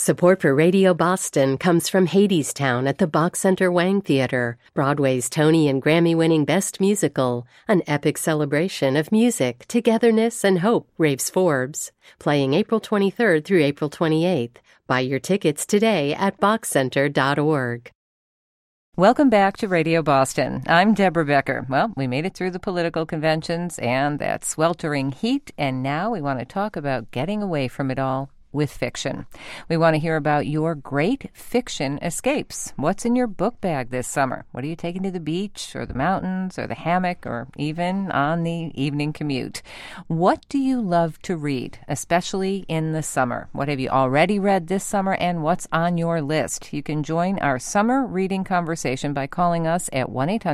Support for Radio Boston comes from Hadestown at the Bach Center Wang Theater, Broadway's Tony and Grammy-winning Best Musical, an epic celebration of music, togetherness, and hope, raves Forbes. Playing April 23rd through April 28th. Buy your tickets today at bachcenter.org. Welcome back to Radio Boston. I'm Deborah Becker. Well, we made it through the political conventions and that sweltering heat, and now we want to talk about getting away from it all with fiction. We want to hear about your great fiction escapes. What's in your book bag this summer? What are you taking to the beach or the mountains or the hammock or even on the evening commute? What do you love to read, especially in the summer? What have you already read this summer and what's on your list? You can join our summer reading conversation by calling us at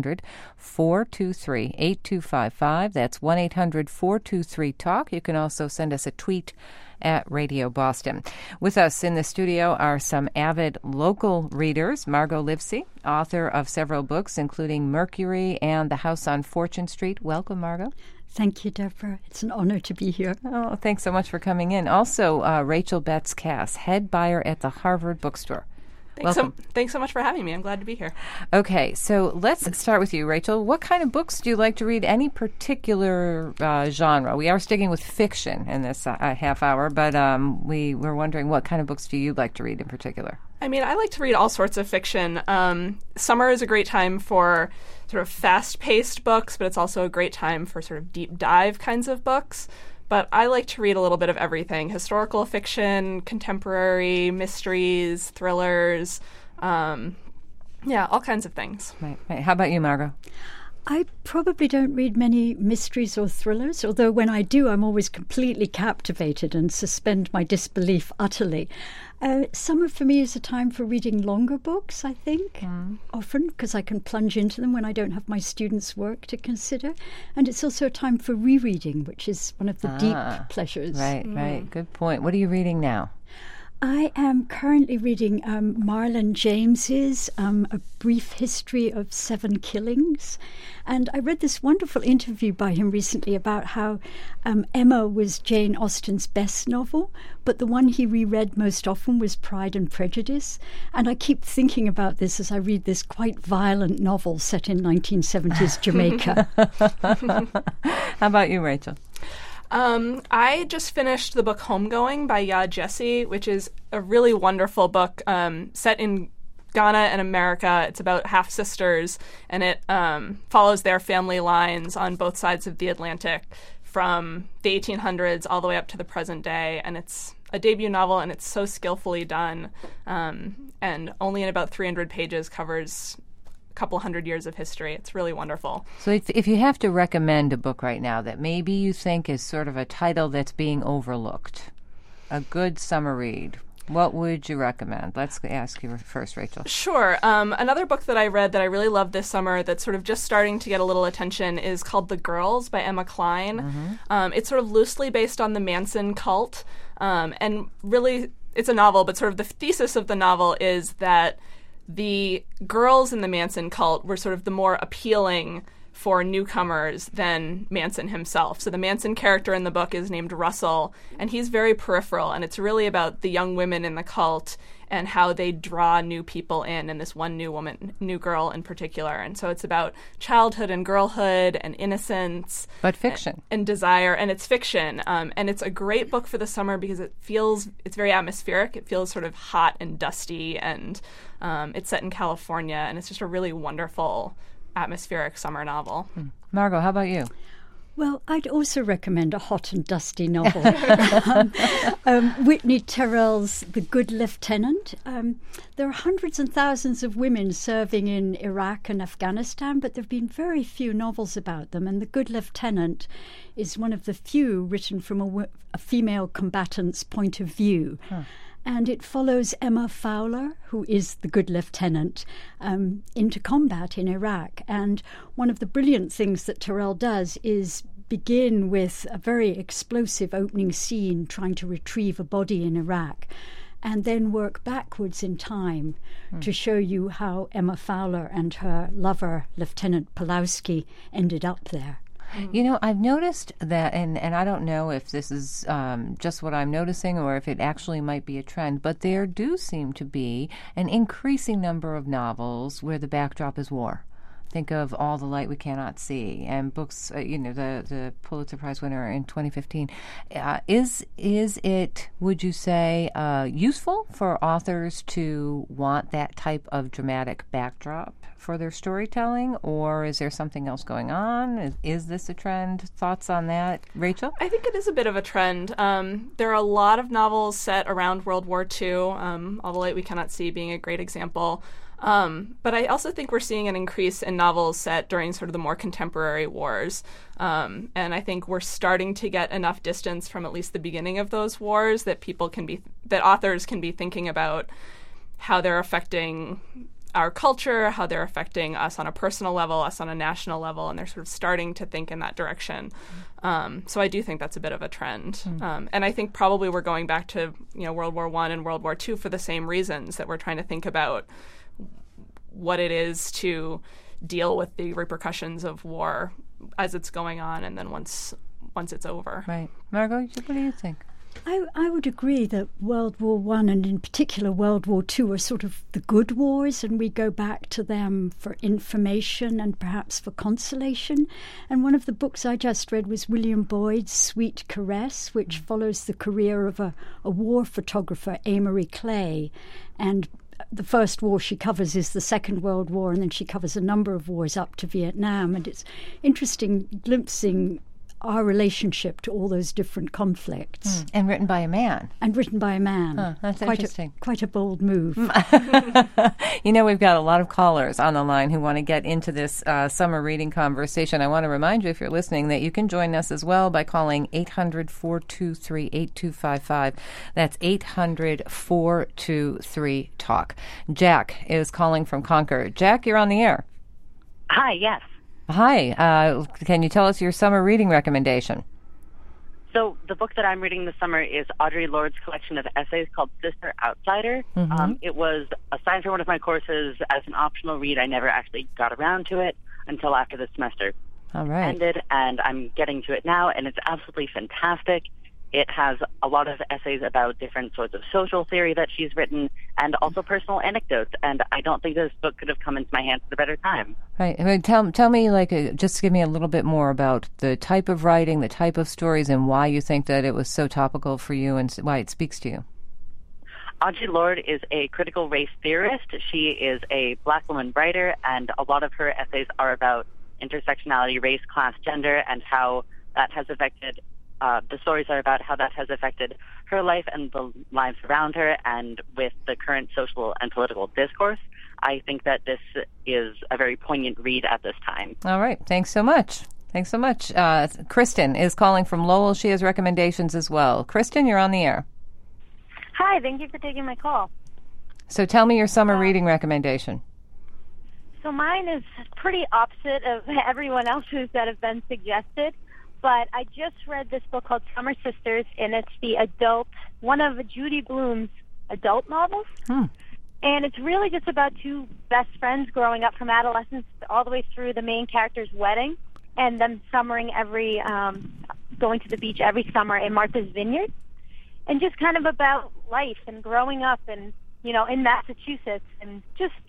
1-800-423-8255. That's 1-800-423-TALK. You can also send us a tweet at Radio Boston. With us in the studio are some avid local readers. Margot Livesey, author of several books, including Mercury and The House on Fortune Street. Welcome, Margot. Thank you, Deborah. It's an honor to be here. Oh, thanks so much for coming in. Also, Rachel Betts-Cass, head buyer at the Harvard Bookstore. Thanks so much for having me. I'm glad to be here. Okay, so let's start with you, Rachel. What kind of books do you like to read? Any particular genre? We are sticking with fiction in this half hour, but we were wondering what kind of books do you like to read in particular? I mean, I like to read all sorts of fiction. Summer is a great time for sort of fast-paced books, but it's also a great time for sort of deep dive kinds of books. But I like to read a little bit of everything: historical fiction, contemporary, mysteries, thrillers, all kinds of things. Right. How about you, Margot? I probably don't read many mysteries or thrillers, although when I do, I'm always completely captivated and suspend my disbelief utterly. Summer for me is a time for reading longer books, I think, often, because I can plunge into them when I don't have my students' work to consider. And it's also a time for rereading, which is one of the deep pleasures. Right. Good point. What are you reading now? I am currently reading Marlon James's A Brief History of Seven Killings. And I read this wonderful interview by him recently about how Emma was Jane Austen's best novel, but the one he reread most often was Pride and Prejudice. And I keep thinking about this as I read this quite violent novel set in 1970s Jamaica. How about you, Rachel? I just finished the book Homegoing by Yaa Gyasi, which is a really wonderful book set in Ghana and America. It's about half-sisters, and it follows their family lines on both sides of the Atlantic from the 1800s all the way up to the present day. And it's a debut novel, and it's so skillfully done, and only in about 300 pages covers couple hundred years of history. It's really wonderful. So if you have to recommend a book right now that maybe you think is sort of a title that's being overlooked, a good summer read, what would you recommend? Let's ask you first, Rachel. Sure. Another book that I read that I really loved this summer that's sort of just starting to get a little attention is called The Girls by Emma Cline. It's sort of loosely based on the Manson cult, and really it's a novel, but sort of the thesis of the novel is that the girls in the Manson cult were sort of the more appealing for newcomers than Manson himself. So the Manson character in the book is named Russell, and he's very peripheral, and it's really about the young women in the cult and how they draw new people in, and this one new girl in particular. And so it's about childhood and girlhood and innocence. But fiction. And desire, and it's fiction. And it's a great book for the summer because it's very atmospheric. It feels sort of hot and dusty, and it's set in California, and it's just a really wonderful atmospheric summer novel. Margot, how about you? Well, I'd also recommend a hot and dusty novel. Whitney Terrell's The Good Lieutenant. There are hundreds and thousands of women serving in Iraq and Afghanistan, but there have been very few novels about them. And The Good Lieutenant is one of the few written from a female combatant's point of view. And it follows Emma Fowler, who is the good lieutenant, into combat in Iraq. And one of the brilliant things that Terrell does is begin with a very explosive opening scene trying to retrieve a body in Iraq, and then work backwards in time to show you how Emma Fowler and her lover, Lieutenant Pulowski, ended up there. I've noticed that, and I don't know if this is just what I'm noticing or if it actually might be a trend, but there do seem to be an increasing number of novels where the backdrop is war. Think of All the Light We Cannot See, and books, the Pulitzer Prize winner in 2015. Is it, would you say, useful for authors to want that type of dramatic backdrop for their storytelling, or is there something else going on? Is this a trend? Thoughts on that, Rachel? I think it is a bit of a trend. There are a lot of novels set around World War II, All the Light We Cannot See being a great example. But I also think we're seeing an increase in novels set during sort of the more contemporary wars. And I think we're starting to get enough distance from at least the beginning of those wars that authors can be thinking about how they're affecting our culture, how they're affecting us on a personal level, us on a national level, and they're sort of starting to think in that direction. So I do think that's a bit of a trend. And I think probably we're going back to World War I and World War II for the same reasons, that we're trying to think about what it is to deal with the repercussions of war as it's going on, and then once it's over. Right. Margot, what do you think? I would agree that World War I and in particular World War II are sort of the good wars, and we go back to them for information and perhaps for consolation. And one of the books I just read was William Boyd's Sweet Caress, which follows the career of a war photographer, Amory Clay. And the first war she covers is the Second World War, and then she covers a number of wars up to Vietnam. And it's interesting glimpsing our relationship to all those different conflicts. And written by a man. That's interesting. Quite a bold move. We've got a lot of callers on the line who want to get into this summer reading conversation. I want to remind you, if you're listening, that you can join us as well by calling 800-423-8255. That's 800-423-TALK. Jack is calling from Concord. Jack, you're on the air. Hi, yes. Hi. Can you tell us your summer reading recommendation? So the book that I'm reading this summer is Audre Lorde's collection of essays called Sister Outsider. It was assigned for one of my courses as an optional read. I never actually got around to it until after the semester ended, and I'm getting to it now, and it's absolutely fantastic. It has a lot of essays about different sorts of social theory that she's written, and also personal anecdotes. And I don't think this book could have come into my hands at a better time. Right. I mean, tell me, just give me a little bit more about the type of writing, the type of stories, and why you think that it was so topical for you and why it speaks to you. Audre Lorde is a critical race theorist. She is a Black woman writer, and a lot of her essays are about intersectionality, race, class, gender, and how that has affected the stories are about how that has affected her life and the lives around her, and with the current social and political discourse, I think that this is a very poignant read at this time. All right. Thanks so much. Kristen is calling from Lowell. She has recommendations as well. Kristen, you're on the air. Hi. Thank you for taking my call. So tell me your summer reading recommendation. So mine is pretty opposite of everyone else's that have been suggested. But I just read this book called Summer Sisters, and it's one of Judy Blume's adult novels. And it's really just about two best friends growing up from adolescence all the way through the main character's wedding, and them going to the beach every summer in Martha's Vineyard, and just kind of about life and growing up and, in Massachusetts, and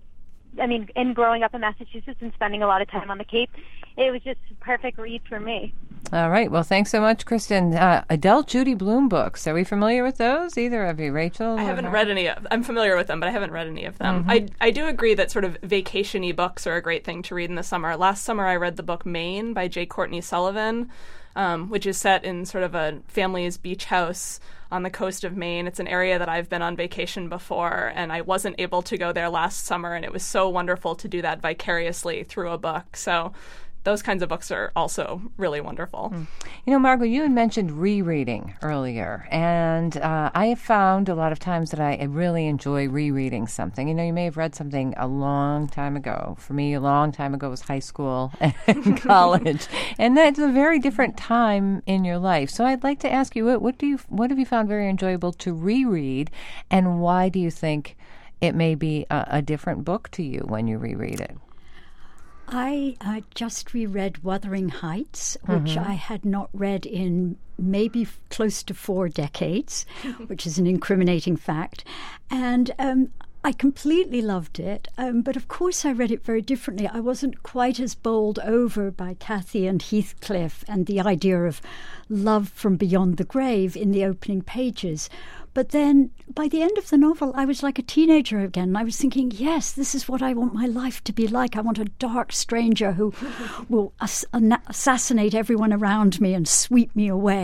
in growing up in Massachusetts and spending a lot of time on the Cape. It was just a perfect read for me. All right. Well, thanks so much, Kristen. Adult Judy Blume books. Are we familiar with those? Either of you, Rachel? I haven't read any of them. I'm familiar with them, but I haven't read any of them. I do agree that sort of vacation-y books are a great thing to read in the summer. Last summer, I read the book Maine by J. Courtney Sullivan, which is set in sort of a family's beach house on the coast of Maine. It's an area that I've been on vacation before, and I wasn't able to go there last summer, and it was so wonderful to do that vicariously through a book. So those kinds of books are also really wonderful. Margot, you had mentioned rereading earlier, and I have found a lot of times that I really enjoy rereading something. You may have read something a long time ago. For me, a long time ago was high school and college, and that's a very different time in your life. So I'd like to ask you, what have you found very enjoyable to reread, and why do you think it may be a different book to you when you reread it? I just reread Wuthering Heights, which I had not read in maybe close to 4 decades, which is an incriminating fact. And I completely loved it, but of course I read it very differently. I wasn't quite as bowled over by Cathy and Heathcliff and the idea of love from beyond the grave in the opening pages. But then by the end of the novel, I was like a teenager again. I was thinking, yes, this is what I want my life to be like. I want a dark stranger who will assassinate everyone around me and sweep me away.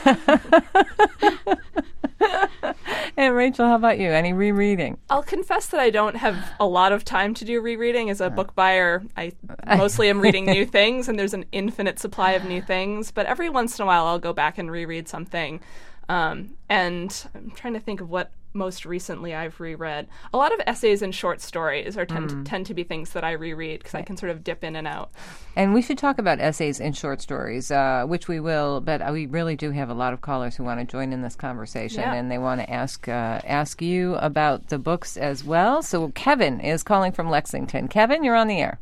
And Rachel, how about you? Any rereading? I'll confess that I don't have a lot of time to do rereading. As a book buyer, I mostly am reading new things, and there's an infinite supply of new things. But every once in a while, I'll go back and reread something. And I'm trying to think of what most recently I've reread. A lot of essays and short stories tend to be things that I reread because I can sort of dip in and out. And we should talk about essays and short stories, which we will, but we really do have a lot of callers who want to join in this conversation, and they want to ask you about the books as well. So Kevin is calling from Lexington. Kevin, you're on the air.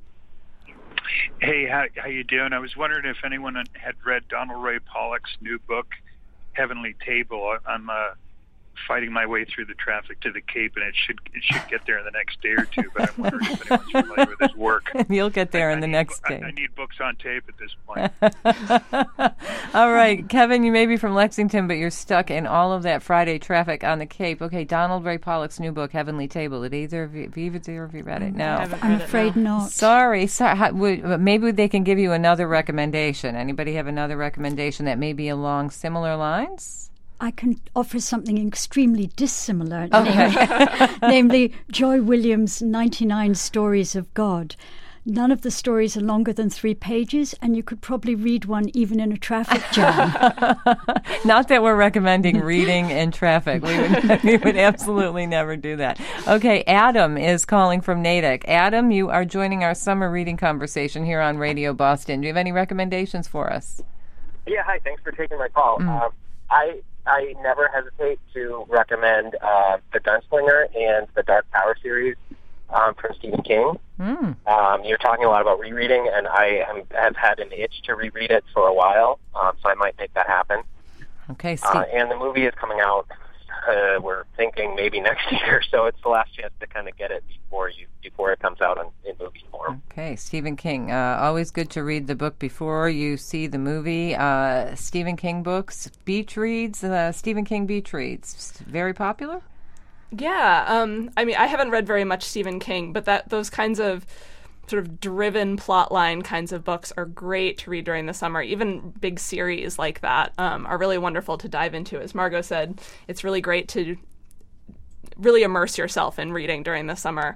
Hey, how you doing? I was wondering if anyone had read Donald Ray Pollock's new book, Heavenly Table. I'm fighting my way through the traffic to the Cape, and it should get there in the next day or two, but I'm wondering if anyone's familiar with his work. You'll get there in the next day. I need books on tape at this point. All right, Kevin, you may be from Lexington, but you're stuck in all of that Friday traffic on the Cape. Okay, Donald Ray Pollock's new book, Heavenly Table. Did either of you read it? No. I'm afraid not. Sorry. Maybe they can give you another recommendation. Anybody have another recommendation that may be along similar lines? I can offer something extremely dissimilar, okay. namely Joy Williams' 99 Stories of God. None of the stories are longer than 3 pages, and you could probably read one even in a traffic jam. Not that we're recommending reading in traffic. We would absolutely never do that. Okay, Adam is calling from Natick. Adam, you are joining our summer reading conversation here on Radio Boston. Do you have any recommendations for us? Yeah, hi. Thanks for taking my call. I never hesitate to recommend The Gunslinger and the Dark Tower series from Stephen King. You're talking a lot about rereading, and I have had an itch to reread it for a while, so I might make that happen. Okay, Steve. And the movie is coming out, we're thinking maybe next year, so it's the last chance to kind of get it before it comes out in movie form. Okay, Stephen King. Always good to read the book before you see the movie. Stephen King books, beach reads, Stephen King beach reads. Very popular? Yeah. I mean, I haven't read very much Stephen King, but those kinds of sort of driven plotline kinds of books are great to read during the summer. Even big series like that are really wonderful to dive into. As Margot said, it's really great to really immerse yourself in reading during the summer.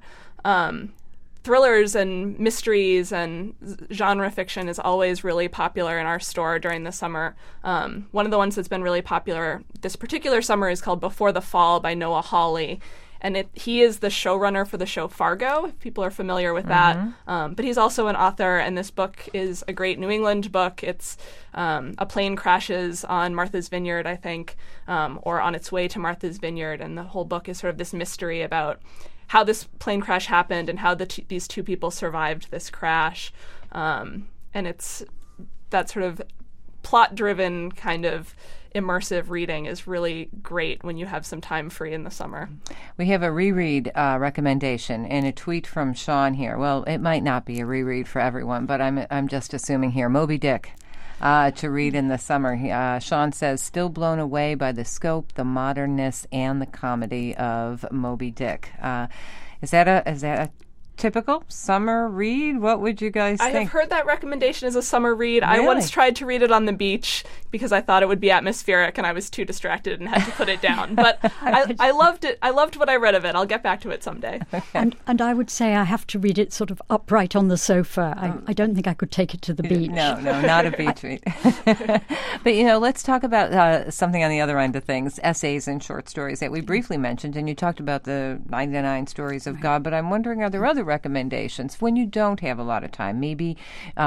Thrillers and mysteries and genre fiction is always really popular in our store during the summer. One of the ones that's been really popular this particular summer is called Before the Fall by Noah Hawley. And he is the showrunner for the show Fargo, if people are familiar with that. But he's also an author, and this book is a great New England book. It's a plane crashes on Martha's Vineyard, I think, or on its way to Martha's Vineyard, and the whole book is sort of this mystery about how this plane crash happened and how these two people survived this crash. And it's that sort of plot-driven kind of immersive reading is really great when you have some time free in the summer. We have a reread recommendation and a tweet from Sean here. Well, it might not be a reread for everyone, but I'm just assuming here. Moby Dick to read in the summer. Sean says, still blown away by the scope, the modernness, and the comedy of Moby Dick. Is that a typical summer read? What would you guys think? I have heard that recommendation as a summer read. Really? I once tried to read it on the beach because I thought it would be atmospheric, and I was too distracted and had to put it down. But I loved it. I loved what I read of it. I'll get back to it someday. Okay. And I would say I have to read it sort of upright on the sofa. I don't think I could take it to the beach. No, not a beach read. But, let's talk about something on the other end of things, essays and short stories that we briefly mentioned, and you talked about the 99 Stories of God, but I'm wondering, are there other recommendations when you don't have a lot of time? Maybe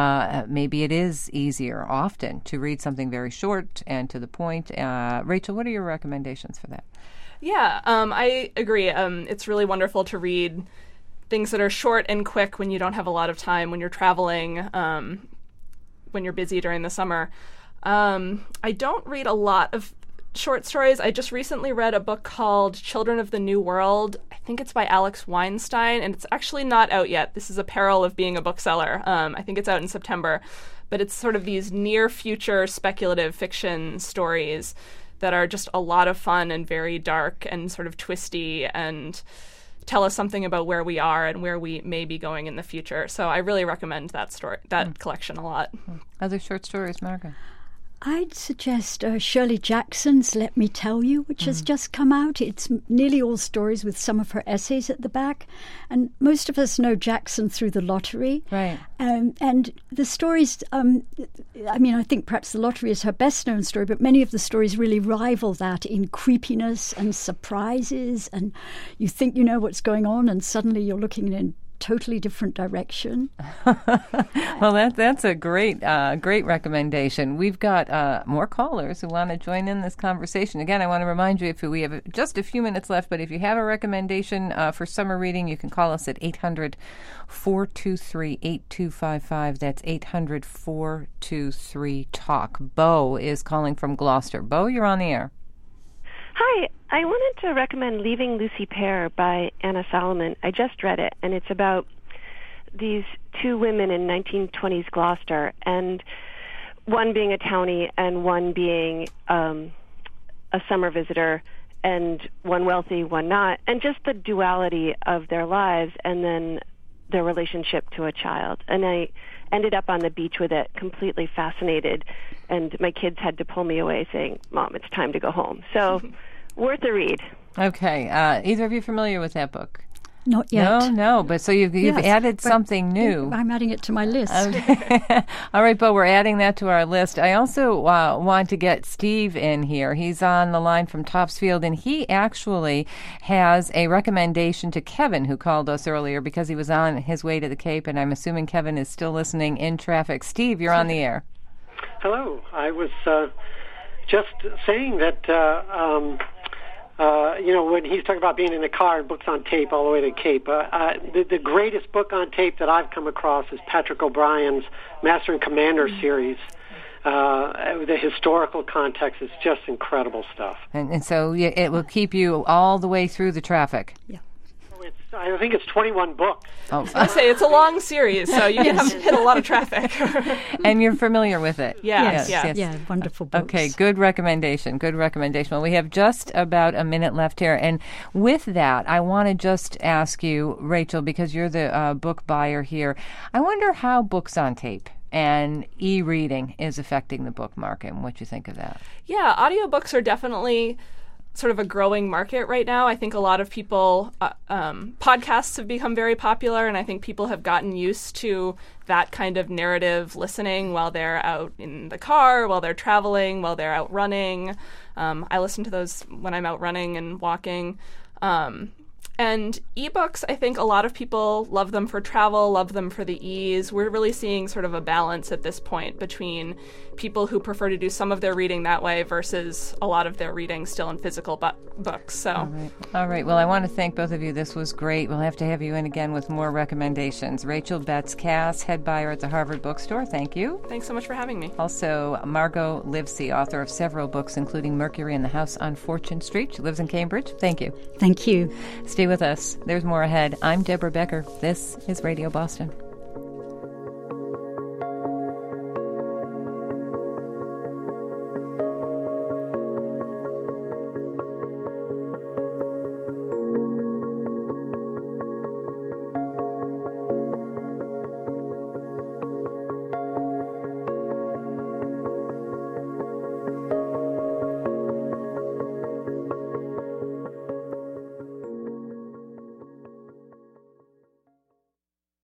it is easier often to read something very short and to the point. Rachel, what are your recommendations for that? Yeah, I agree. It's really wonderful to read things that are short and quick when you don't have a lot of time, when you're traveling, when you're busy during the summer. I don't read a lot of short stories. I just recently read a book called Children of the New World. I think it's by Alex Weinstein, and it's actually not out yet. This is a peril of being a bookseller. I think it's out in September. But it's sort of these near-future speculative fiction stories that are just a lot of fun and very dark and sort of twisty and tell us something about where we are and where we may be going in the future. So I really recommend that collection a lot. Other short stories, Margot? I'd suggest Shirley Jackson's Let Me Tell You, which has just come out. It's nearly all stories with some of her essays at the back. And most of us know Jackson through The Lottery. Right. And the stories, I think perhaps The Lottery is her best-known story, but many of the stories really rival that in creepiness and surprises. And you think you know what's going on, and suddenly you're looking in a totally different direction. Well, that's a great recommendation. We've got more callers who want to join in this conversation. Again, I want to remind you, if we have just a few minutes left, but if you have a recommendation for summer reading, you can call us at 800-423-8255. That's 800-423-TALK. Bo is calling from Gloucester. Bo, you're on the air. Hi, I wanted to recommend Leaving Lucy Pear by Anna Solomon. I just read it, and it's about these two women in 1920s Gloucester, and one being a townie and one being a summer visitor, and one wealthy, one not, and just the duality of their lives and then their relationship to a child. And I ended up on the beach with it, completely fascinated, and my kids had to pull me away saying, Mom, it's time to go home. So worth a read. Okay. Either of you familiar with that book? Not yet. No. But so you've added something new. I'm adding it to my list. Okay. All right, Bo, we're adding that to our list. I also want to get Steve in here. He's on the line from Topsfield, and he actually has a recommendation to Kevin, who called us earlier because he was on his way to the Cape, and I'm assuming Kevin is still listening in traffic. Steve, you're on the air. Hello. I was just saying that when he's talking about being in the car and books on tape all the way to Cape, the greatest book on tape that I've come across is Patrick O'Brien's Master and Commander series. The historical context is just incredible stuff. And so it will keep you all the way through the traffic. Yeah. I think it's 21 books. Oh. I say it's a long series, so you can hit a lot of traffic. And you're familiar with it. Yes. Yeah, wonderful books. Okay, good recommendation. Well, we have just about a minute left here. And with that, I want to just ask you, Rachel, because you're the book buyer here, I wonder how books on tape and e-reading is affecting the book market and what you think of that. Yeah, audiobooks are definitely sort of a growing market right now. I think a lot of people, podcasts have become very popular, and I think people have gotten used to that kind of narrative listening while they're out in the car, while they're traveling, while they're out running. I listen to those when I'm out running and walking. And ebooks, I think a lot of people love them for travel, love them for the ease. We're really seeing sort of a balance at this point between people who prefer to do some of their reading that way versus a lot of their reading still in physical books. So, All right. Well, I want to thank both of you. This was great. We'll have to have you in again with more recommendations. Rachel Betts-Cass, head buyer at the Harvard Bookstore. Thank you. Thanks so much for having me. Also, Margot Livesey, author of several books, including Mercury in the House on Fortune Street. She lives in Cambridge. Thank you. Thank you. Stay with us. There's more ahead. I'm Deborah Becker. This is Radio Boston.